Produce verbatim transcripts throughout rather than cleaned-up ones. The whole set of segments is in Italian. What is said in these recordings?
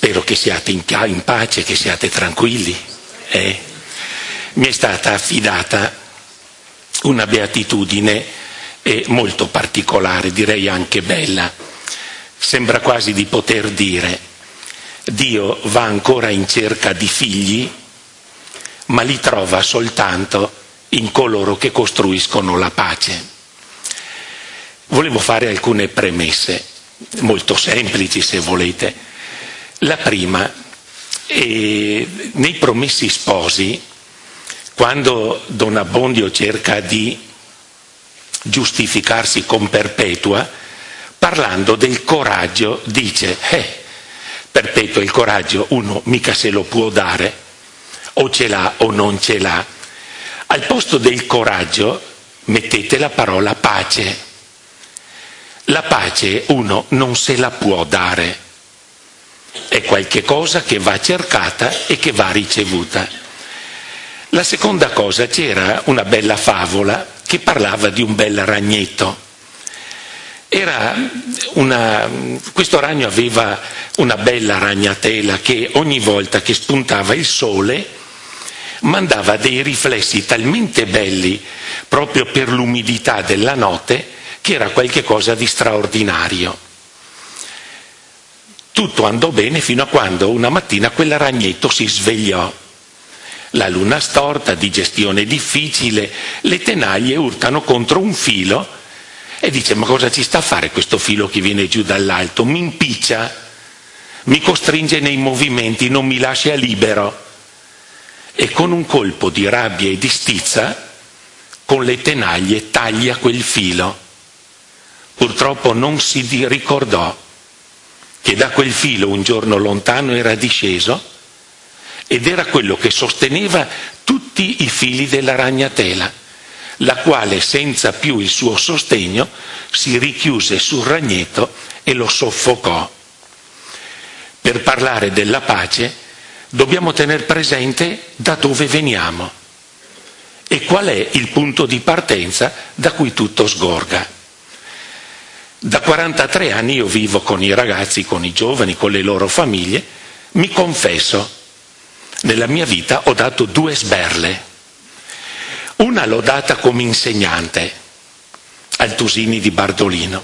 spero che siate in, in pace, che siate tranquilli. Eh? Mi è stata affidata una beatitudine eh, molto particolare, direi anche bella. Sembra quasi di poter dire: Dio va ancora in cerca di figli, ma li trova soltanto in coloro che costruiscono la pace. Volevo fare alcune premesse, molto semplici se volete. La prima, eh, nei Promessi Sposi, quando Don Abbondio cerca di giustificarsi con Perpetua, parlando del coraggio, dice: eh, Perpetua, il coraggio uno mica se lo può dare, o ce l'ha o non ce l'ha. Al posto del coraggio mettete la parola pace. La pace uno non se la può dare, è qualche cosa che va cercata e che va ricevuta. La seconda cosa, c'era una bella favola che parlava di un bel ragnetto. Era una, questo ragno aveva una bella ragnatela che ogni volta che spuntava il sole mandava dei riflessi talmente belli proprio per l'umidità della notte che era qualche cosa di straordinario. Tutto andò bene fino a quando una mattina quel ragnetto si svegliò. La luna storta, digestione difficile, le tenaglie urtano contro un filo e dice: ma cosa ci sta a fare questo filo che viene giù dall'alto? Mi impiccia, mi costringe nei movimenti, non mi lascia libero. E con un colpo di rabbia e di stizza, con le tenaglie taglia quel filo. Purtroppo non si ricordò che da quel filo un giorno lontano era disceso ed era quello che sosteneva tutti i fili della ragnatela, la quale senza più il suo sostegno si richiuse sul ragnetto e lo soffocò. Per parlare della pace dobbiamo tener presente da dove veniamo e qual è il punto di partenza da cui tutto sgorga. Da quarantatré anni io vivo con i ragazzi, con i giovani, con le loro famiglie. Mi confesso, nella mia vita ho dato due sberle. Una l'ho data come insegnante al Tusini di Bardolino.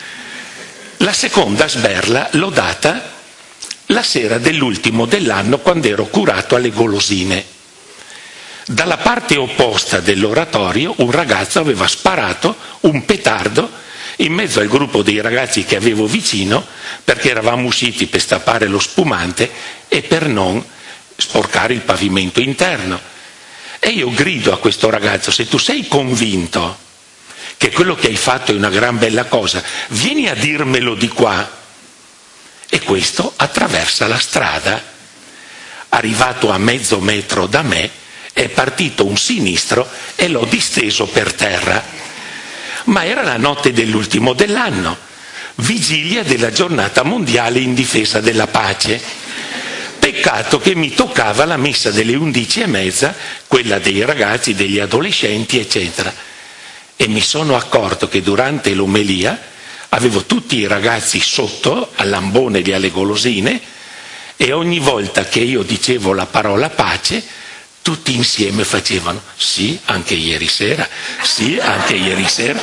La seconda sberla l'ho data la sera dell'ultimo dell'anno, quando ero curato alle golosine. Dalla parte opposta dell'oratorio un ragazzo aveva sparato un petardo in mezzo al gruppo dei ragazzi che avevo vicino, perché eravamo usciti per stappare lo spumante e per non sporcare il pavimento interno. E io grido a questo ragazzo: se tu sei convinto che quello che hai fatto è una gran bella cosa, vieni a dirmelo di qua. E questo attraversa la strada. Arrivato a mezzo metro da me, è partito un sinistro e l'ho disteso per terra. Ma era la notte dell'ultimo dell'anno, vigilia della giornata mondiale in difesa della pace. Peccato che mi toccava la messa delle undici e mezza, quella dei ragazzi, degli adolescenti, eccetera. E mi sono accorto che durante l'omelia avevo tutti i ragazzi sotto all'ambone di alle golosine e ogni volta che io dicevo la parola pace, tutti insieme facevano: sì, anche ieri sera, sì, anche ieri sera.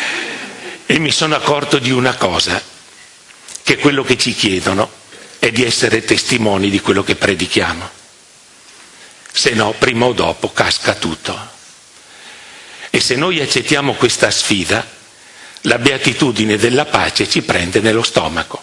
E mi sono accorto di una cosa, che quello che ci chiedono è di essere testimoni di quello che predichiamo. Se no, prima o dopo casca tutto. E se noi accettiamo questa sfida, la beatitudine della pace ci prende nello stomaco.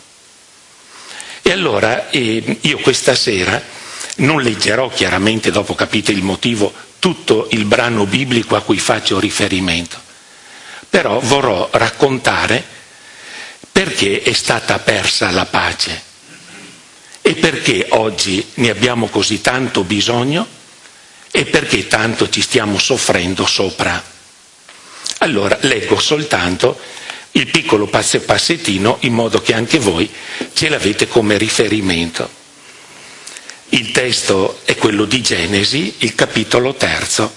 E allora eh, io questa sera non leggerò, chiaramente dopo capite il motivo, tutto il brano biblico a cui faccio riferimento, però vorrò raccontare perché è stata persa la pace e perché oggi ne abbiamo così tanto bisogno e perché tanto ci stiamo soffrendo sopra. Allora leggo soltanto il piccolo passettino in modo che anche voi ce l'avete come riferimento. Il testo è quello di Genesi, il capitolo terzo.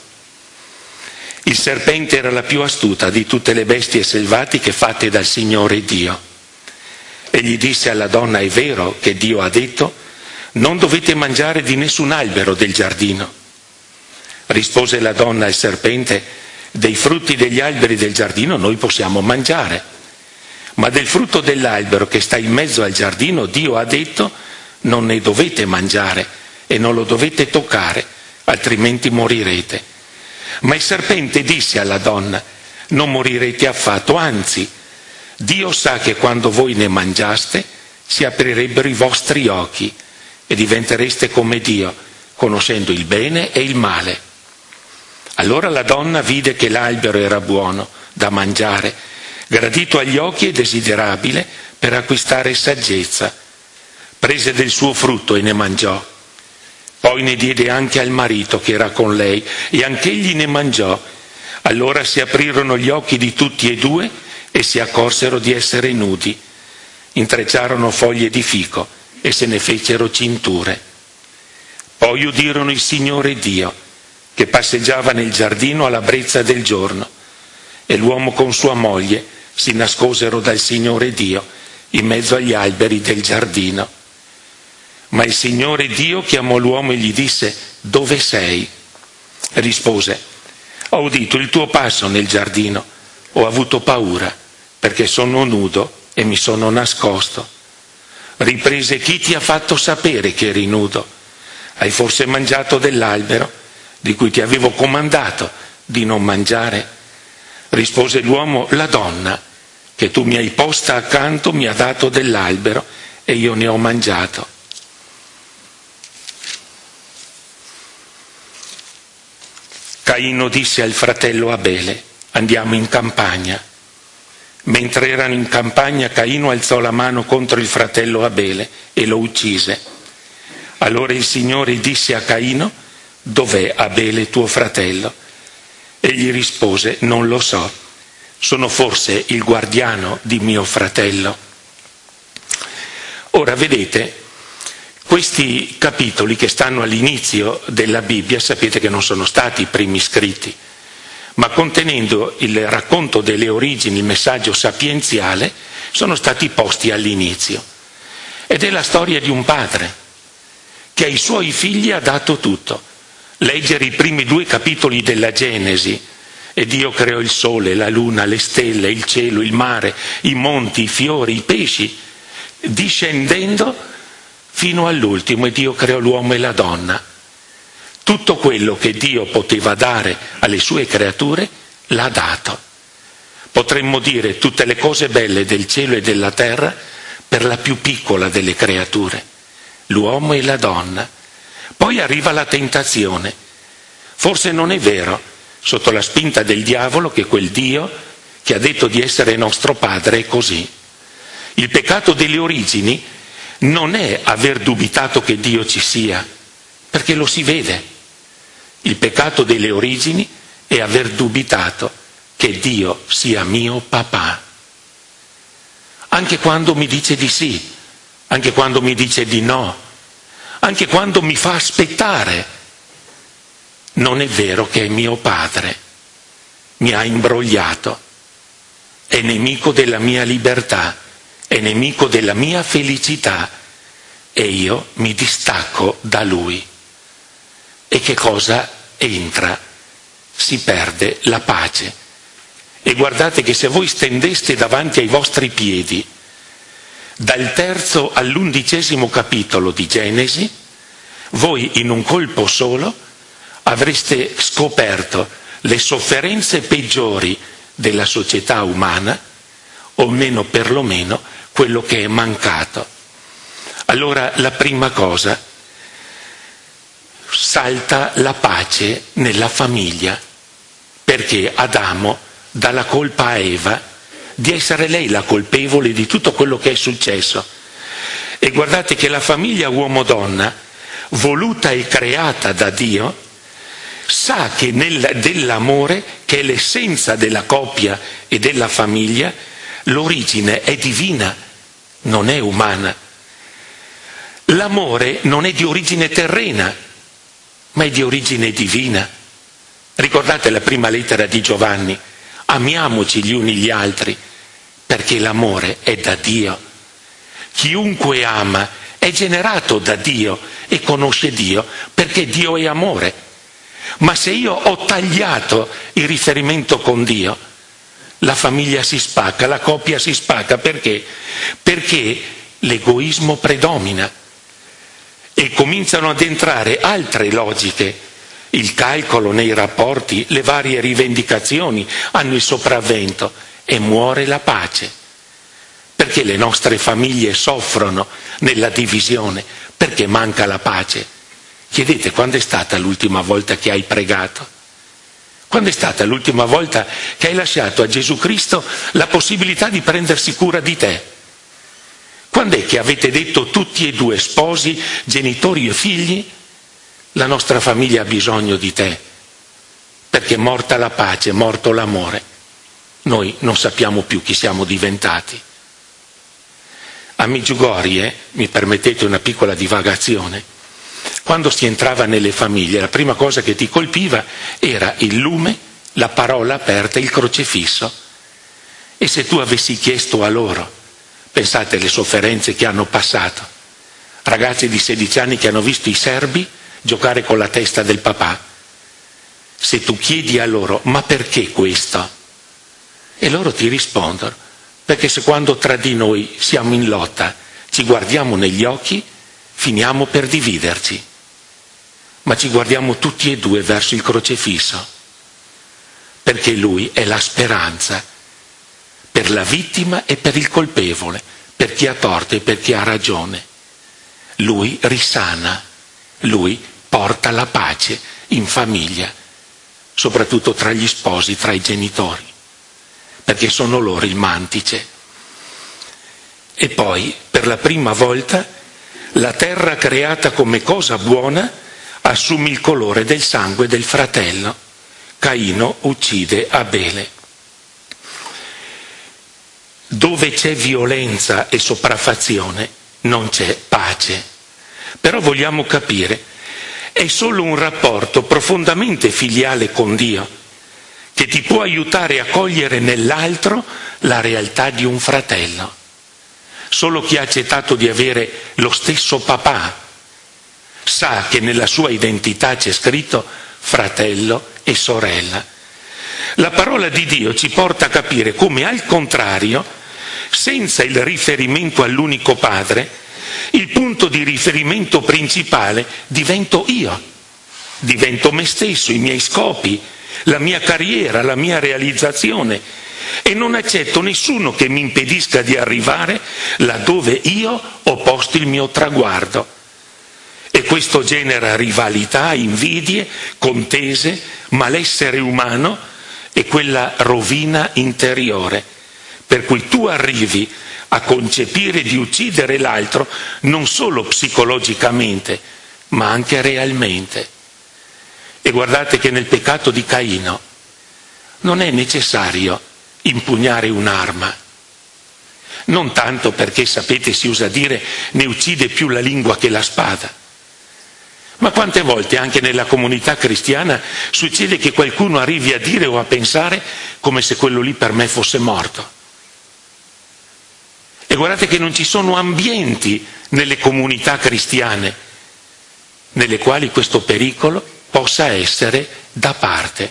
Il serpente era la più astuta di tutte le bestie selvatiche fatte dal Signore Dio. Egli disse alla donna: è vero che Dio ha detto: non dovete mangiare di nessun albero del giardino. Rispose la donna al serpente: dei frutti degli alberi del giardino noi possiamo mangiare, ma del frutto dell'albero che sta in mezzo al giardino Dio ha detto: non ne dovete mangiare e non lo dovete toccare, altrimenti morirete. Ma il serpente disse alla donna: non morirete affatto, anzi, Dio sa che quando voi ne mangiaste si aprirebbero i vostri occhi e diventereste come Dio, conoscendo il bene e il male. Allora la donna vide che l'albero era buono da mangiare, gradito agli occhi e desiderabile per acquistare saggezza. Prese del suo frutto e ne mangiò. Poi ne diede anche al marito che era con lei, e anch'egli ne mangiò. Allora si aprirono gli occhi di tutti e due e si accorsero di essere nudi. Intrecciarono foglie di fico e se ne fecero cinture. Poi udirono il Signore Dio, che passeggiava nel giardino alla brezza del giorno, e l'uomo con sua moglie si nascosero dal Signore Dio in mezzo agli alberi del giardino. Ma il Signore Dio chiamò l'uomo e gli disse: dove sei? Rispose: ho udito il tuo passo nel giardino, ho avuto paura perché sono nudo e mi sono nascosto. Riprese: chi ti ha fatto sapere che eri nudo? Hai forse mangiato dell'albero di cui ti avevo comandato di non mangiare? Rispose l'uomo: la donna che tu mi hai posta accanto mi ha dato dell'albero e io ne ho mangiato. Caino disse al fratello Abele: andiamo in campagna. Mentre erano in campagna, Caino alzò la mano contro il fratello Abele e lo uccise. Allora il Signore disse a Caino: dov'è Abele tuo fratello? Egli rispose: non lo so, sono forse il guardiano di mio fratello. Ora vedete, questi capitoli che stanno all'inizio della Bibbia, sapete che non sono stati i primi scritti, ma contenendo il racconto delle origini, il messaggio sapienziale, sono stati posti all'inizio. Ed è la storia di un padre che ai suoi figli ha dato tutto. Leggere i primi due capitoli della Genesi: e Dio creò il sole, la luna, le stelle, il cielo, il mare, i monti, i fiori, i pesci, discendendo fino all'ultimo, e Dio creò l'uomo e la donna. Tutto quello che Dio poteva dare alle sue creature l'ha dato. Potremmo dire tutte le cose belle del cielo e della terra per la più piccola delle creature, l'uomo e la donna. Poi arriva la tentazione. Forse non è vero, sotto la spinta del diavolo, che quel Dio che ha detto di essere nostro padre è così. Il peccato delle origini non è aver dubitato che Dio ci sia, perché lo si vede. Il peccato delle origini è aver dubitato che Dio sia mio papà. Anche quando mi dice di sì, anche quando mi dice di no, anche quando mi fa aspettare, non è vero che è mio padre. Mi ha imbrogliato, è nemico della mia libertà, è nemico della mia felicità, e io mi distacco da lui. E che cosa entra? Si perde la pace. E guardate che se voi stendeste davanti ai vostri piedi dal terzo all'undicesimo capitolo di Genesi, voi in un colpo solo avreste scoperto le sofferenze peggiori della società umana, o almeno perlomeno quello che è mancato. Allora la prima cosa: salta la pace nella famiglia, perché Adamo dà la colpa a Eva di essere lei la colpevole di tutto quello che è successo. E guardate che la famiglia uomo-donna, voluta e creata da Dio, sa che nel, dell'amore, che è l'essenza della coppia e della famiglia, l'origine è divina, non è umana. L'amore non è di origine terrena, ma è di origine divina. Ricordate la prima lettera di Giovanni: amiamoci gli uni gli altri, perché l'amore è da Dio. Chiunque ama è generato da Dio e conosce Dio perché Dio è amore. Ma se io ho tagliato il riferimento con Dio, la famiglia si spacca, la coppia si spacca. Perché? Perché l'egoismo predomina e cominciano ad entrare altre logiche. Il calcolo nei rapporti, le varie rivendicazioni hanno il sopravvento e muore la pace. Perché le nostre famiglie soffrono nella divisione? Perché manca la pace. Chiedete, quando è stata l'ultima volta che hai pregato? Quando è stata l'ultima volta che hai lasciato a Gesù Cristo la possibilità di prendersi cura di te? Quando è che avete detto tutti e due, sposi, genitori e figli, la nostra famiglia ha bisogno di te, perché è morta la pace, è morto l'amore. Noi non sappiamo più chi siamo diventati. A Medjugorje, mi permettete una piccola divagazione, quando si entrava nelle famiglie la prima cosa che ti colpiva era il lume, la parola aperta, il crocifisso. E se tu avessi chiesto a loro, pensate alle sofferenze che hanno passato, ragazzi di sedici anni che hanno visto i serbi giocare con la testa del papà, se tu chiedi a loro ma perché questo? E loro ti rispondono, perché se quando tra di noi siamo in lotta ci guardiamo negli occhi, finiamo per dividerci, ma ci guardiamo tutti e due verso il crocifisso, perché lui è la speranza per la vittima e per il colpevole, per chi ha torto e per chi ha ragione. Lui risana, lui porta la pace in famiglia, soprattutto tra gli sposi, tra i genitori, perché sono loro il mantice. E poi, per la prima volta, la terra creata come cosa buona assume il colore del sangue del fratello. Caino uccide Abele. Dove c'è violenza e sopraffazione non c'è pace. Però vogliamo capire, è solo un rapporto profondamente filiale con Dio che ti può aiutare a cogliere nell'altro la realtà di un fratello. Solo chi ha accettato di avere lo stesso papà sa che nella sua identità c'è scritto fratello e sorella. La parola di Dio ci porta a capire come, al contrario, senza il riferimento all'unico Padre, il punto di riferimento principale divento io, divento me stesso, i miei scopi, la mia carriera, la mia realizzazione, e non accetto nessuno che mi impedisca di arrivare laddove io ho posto il mio traguardo. E questo genera rivalità, invidie, contese, malessere umano e quella rovina interiore, per cui tu arrivi a concepire di uccidere l'altro non solo psicologicamente, ma anche realmente. E guardate che nel peccato di Caino non è necessario impugnare un'arma, non tanto perché, sapete, si usa dire, ne uccide più la lingua che la spada, ma quante volte anche nella comunità cristiana succede che qualcuno arrivi a dire o a pensare come se quello lì per me fosse morto. E guardate che non ci sono ambienti nelle comunità cristiane nelle quali questo pericolo possa essere da parte.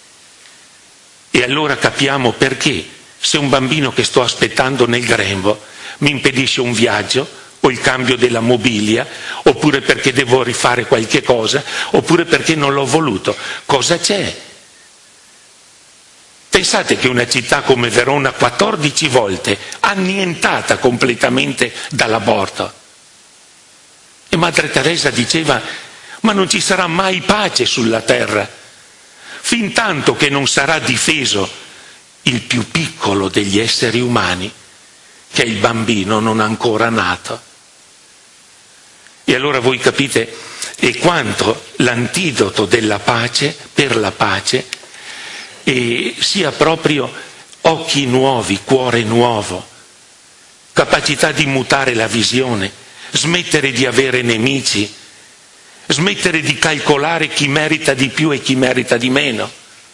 E allora capiamo perché, se un bambino che sto aspettando nel grembo mi impedisce un viaggio o il cambio della mobilia, oppure perché devo rifare qualche cosa, oppure perché non l'ho voluto, cosa c'è? Pensate che una città come Verona quattordici volte annientata completamente dall'aborto. E Madre Teresa diceva, ma non ci sarà mai pace sulla terra, fin tanto che non sarà difeso il più piccolo degli esseri umani, che è il bambino non ancora nato. E allora voi capite e quanto l'antidoto della pace, per la pace, e sia proprio occhi nuovi, cuore nuovo, capacità di mutare la visione, smettere di avere nemici, smettere di calcolare chi merita di più e chi merita di meno,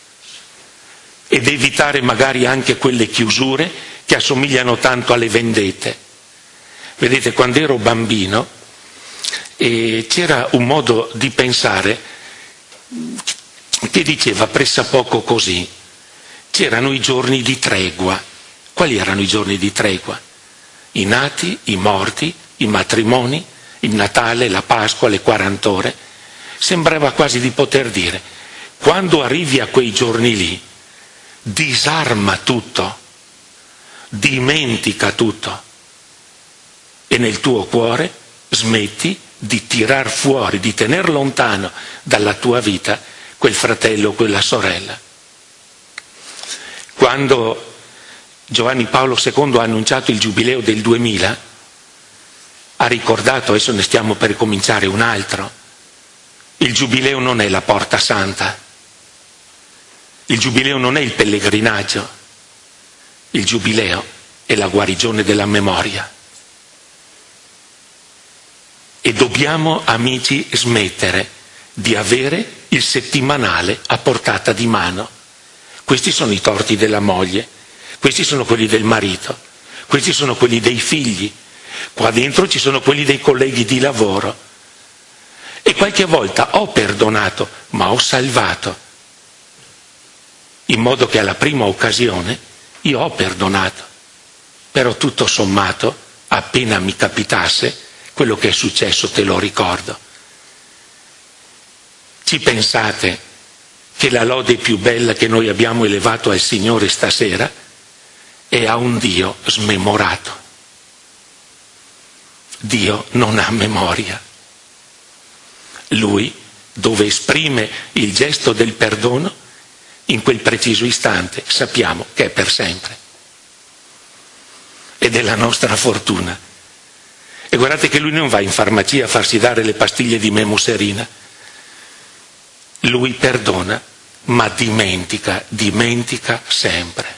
ed evitare magari anche quelle chiusure che assomigliano tanto alle vendette. Vedete, quando ero bambino e c'era un modo di pensare che diceva pressappoco così: c'erano i giorni di tregua. Quali erano i giorni di tregua? I nati, i morti, i matrimoni, il Natale, la Pasqua, le quarant'ore. Sembrava quasi di poter dire: quando arrivi a quei giorni lì, disarma tutto, dimentica tutto e nel tuo cuore smetti di tirar fuori, di tener lontano dalla tua vita quel fratello o quella sorella. Quando Giovanni Paolo secondo ha annunciato il giubileo del duemila, ha ricordato, adesso ne stiamo per cominciare un altro, il giubileo non è la porta santa, il giubileo non è il pellegrinaggio, il giubileo è la guarigione della memoria. E dobbiamo, amici, smettere di avere il settimanale a portata di mano. Questi sono i torti della moglie, questi sono quelli del marito, questi sono quelli dei figli, qua dentro ci sono quelli dei colleghi di lavoro. E qualche volta ho perdonato, ma ho salvato, in modo che alla prima occasione io ho perdonato, però tutto sommato, appena mi capitasse, quello che è successo te lo ricordo. Ci pensate che la lode più bella che noi abbiamo elevato al Signore stasera è a un Dio smemorato? Dio non ha memoria. Lui, dove esprime il gesto del perdono, in quel preciso istante sappiamo che è per sempre. Ed è la nostra fortuna. E guardate che lui non va in farmacia a farsi dare le pastiglie di memuserina. Lui perdona, ma dimentica, dimentica sempre.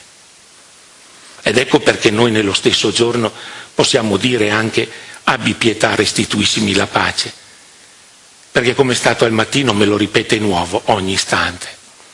Ed ecco perché noi nello stesso giorno possiamo dire anche: abbi pietà, restituissimi la pace. Perché come è stato al mattino me lo ripete nuovo ogni istante.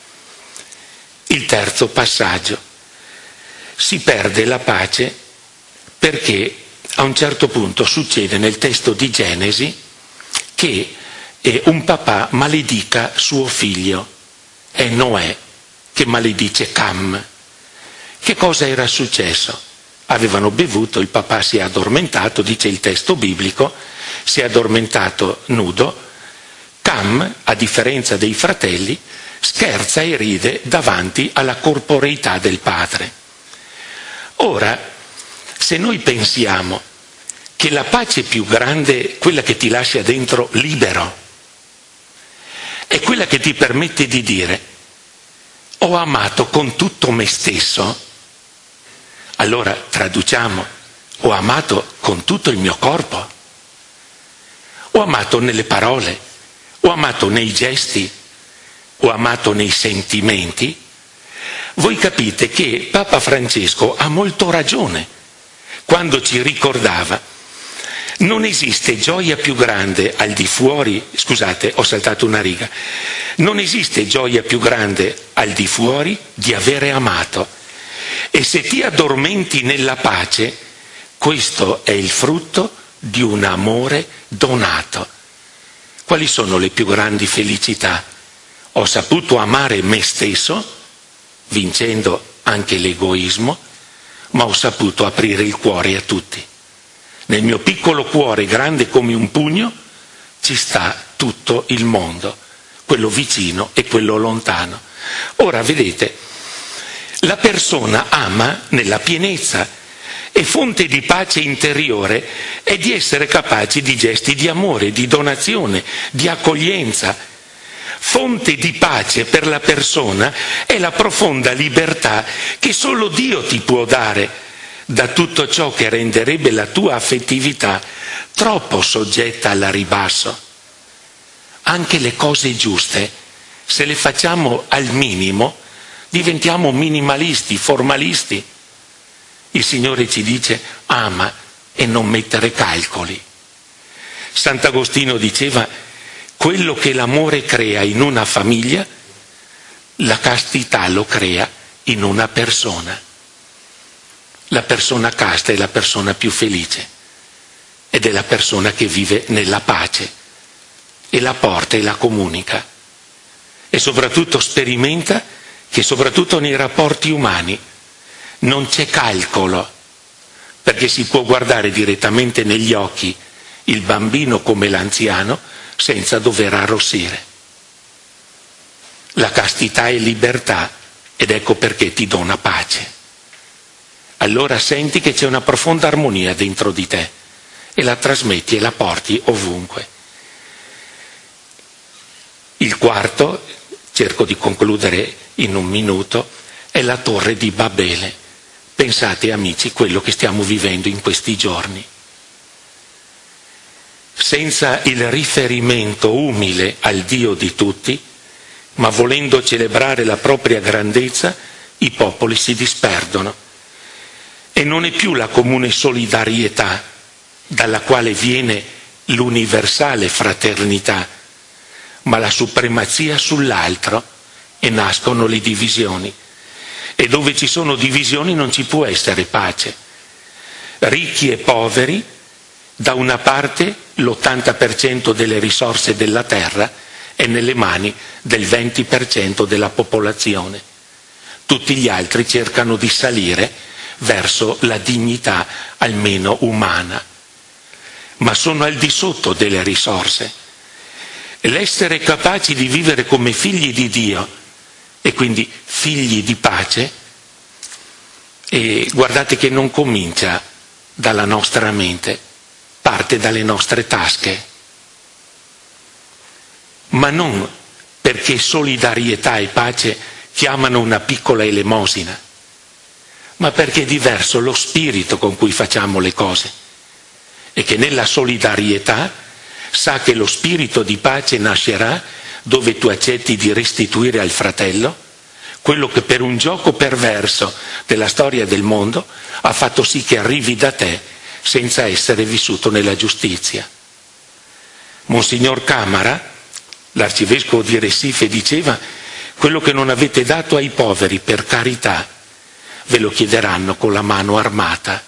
Il terzo passaggio: si perde la pace perché a un certo punto succede nel testo di Genesi che eh, un papà maledica suo figlio. È Noè che maledice Cam. Che cosa era successo? Avevano bevuto, il papà si è addormentato, dice il testo biblico, si è addormentato nudo. Cam, a differenza dei fratelli, scherza e ride davanti alla corporeità del padre. Ora, se noi pensiamo che la pace più grande, quella che ti lascia dentro libero, è quella che ti permette di dire: ho amato con tutto me stesso, allora traduciamo: ho amato con tutto il mio corpo, ho amato nelle parole, ho amato nei gesti, ho amato nei sentimenti. Voi capite che Papa Francesco ha molto ragione quando ci ricordava: non esiste gioia più grande al di fuori, scusate, ho saltato una riga, non esiste gioia più grande al di fuori di avere amato. E se ti addormenti nella pace, questo è il frutto di un amore donato. Quali sono le più grandi felicità? Ho saputo amare me stesso, vincendo anche l'egoismo, ma ho saputo aprire il cuore a tutti. Nel mio piccolo cuore, grande come un pugno, ci sta tutto il mondo, quello vicino e quello lontano. Ora, vedete, la persona ama nella pienezza e fonte di pace interiore è di essere capaci di gesti di amore, di donazione, di accoglienza. Fonte di pace per la persona è la profonda libertà che solo Dio ti può dare da tutto ciò che renderebbe la tua affettività troppo soggetta al ribasso. Anche le cose giuste, se le facciamo al minimo, diventiamo minimalisti, formalisti. Il Signore ci dice: ama e non mettere calcoli. Sant'Agostino diceva: quello che l'amore crea in una famiglia, la castità lo crea in una persona. La persona casta è la persona più felice, ed è la persona che vive nella pace e la porta e la comunica e soprattutto sperimenta che soprattutto nei rapporti umani non c'è calcolo, perché si può guardare direttamente negli occhi il bambino come l'anziano senza dover arrossire. La castità è libertà ed ecco perché ti dona pace. Allora senti che c'è una profonda armonia dentro di te e la trasmetti e la porti ovunque. Il quarto, cerco di concludere in un minuto, è la torre di Babele. Pensate amici, quello che stiamo vivendo in questi giorni. Senza il riferimento umile al Dio di tutti, ma volendo celebrare la propria grandezza, i popoli si disperdono. E non è più la comune solidarietà dalla quale viene l'universale fraternità, ma la supremazia sull'altro e nascono le divisioni. E dove ci sono divisioni non ci può essere pace. Ricchi e poveri, da una parte l'ottanta per cento delle risorse della terra è nelle mani del venti per cento della popolazione. Tutti gli altri cercano di salire verso la dignità almeno umana, ma sono al di sotto delle risorse. L'essere capaci di vivere come figli di Dio e quindi figli di pace, e guardate che non comincia dalla nostra mente, parte dalle nostre tasche, ma non perché solidarietà e pace chiamano una piccola elemosina, ma perché è diverso lo spirito con cui facciamo le cose e che nella solidarietà sa che lo spirito di pace nascerà dove tu accetti di restituire al fratello quello che per un gioco perverso della storia del mondo ha fatto sì che arrivi da te senza essere vissuto nella giustizia. Monsignor Camara, l'arcivescovo di Recife, diceva: quello che non avete dato ai poveri per carità ve lo chiederanno con la mano armata.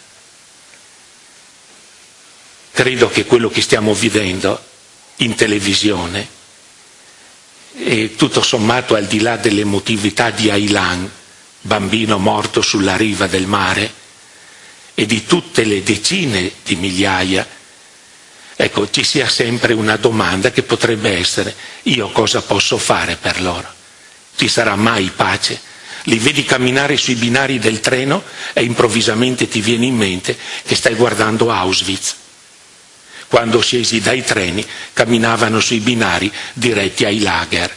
Credo che quello che stiamo vivendo in televisione, e tutto sommato al di là dell'emotività di Aylan, bambino morto sulla riva del mare, e di tutte le decine di migliaia, ecco, ci sia sempre una domanda che potrebbe essere: io cosa posso fare per loro? Ci sarà mai pace? Li vedi camminare sui binari del treno e improvvisamente ti viene in mente che stai guardando Auschwitz. Quando scesi dai treni camminavano sui binari diretti ai lager.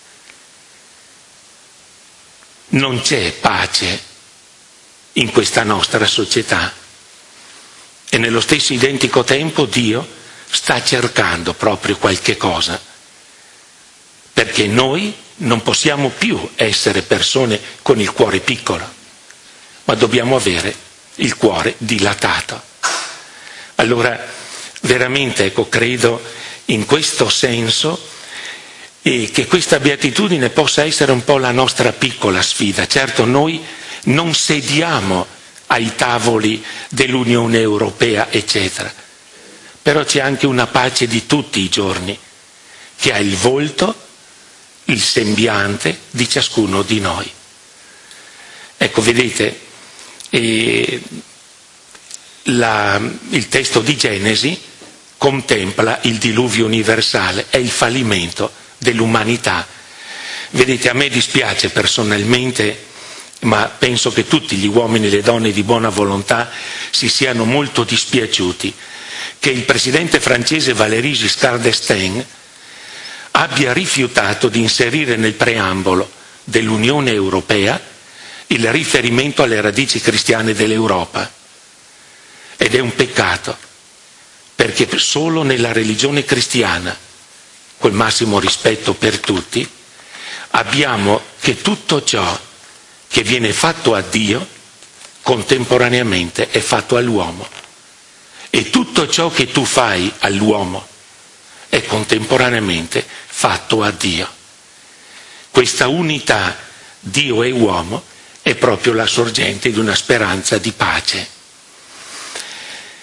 Non c'è pace in questa nostra società e nello stesso identico tempo Dio sta cercando proprio qualche cosa, perché noi non possiamo più essere persone con il cuore piccolo, ma dobbiamo avere il cuore dilatato. Allora veramente, ecco, credo in questo senso e che questa beatitudine possa essere un po' la nostra piccola sfida. Certo, noi non sediamo ai tavoli dell'Unione Europea, eccetera, però c'è anche una pace di tutti i giorni che ha il volto, il sembiante di ciascuno di noi. Ecco, vedete, eh, la, il testo di Genesi contempla il diluvio universale, è il fallimento dell'umanità. Vedete, a me dispiace personalmente, ma penso che tutti gli uomini e le donne di buona volontà si siano molto dispiaciuti che il presidente francese Valéry Giscard d'Estaing abbia rifiutato di inserire nel preambolo dell'Unione Europea il riferimento alle radici cristiane dell'Europa. Ed è un peccato, perché solo nella religione cristiana, col massimo rispetto per tutti, abbiamo che tutto ciò che viene fatto a Dio contemporaneamente è fatto all'uomo, e tutto ciò che tu fai all'uomo è contemporaneamente fatto a Dio. Questa unità Dio e uomo è proprio la sorgente di una speranza di pace.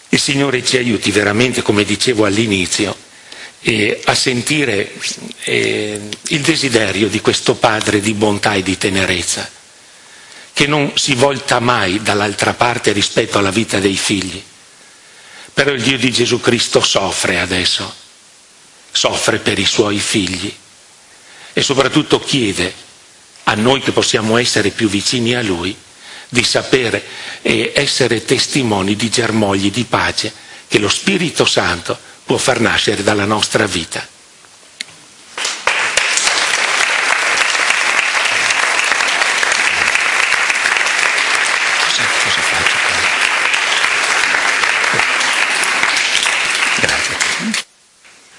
Il Signore ci aiuti veramente, come dicevo all'inizio, eh, a sentire eh, il desiderio di questo Padre di bontà e di tenerezza, che non si volta mai dall'altra parte rispetto alla vita dei figli. Però il Dio di Gesù Cristo soffre adesso, soffre per i suoi figli e soprattutto chiede a noi che possiamo essere più vicini a Lui di sapere e essere testimoni di germogli di pace che lo Spirito Santo può far nascere dalla nostra vita.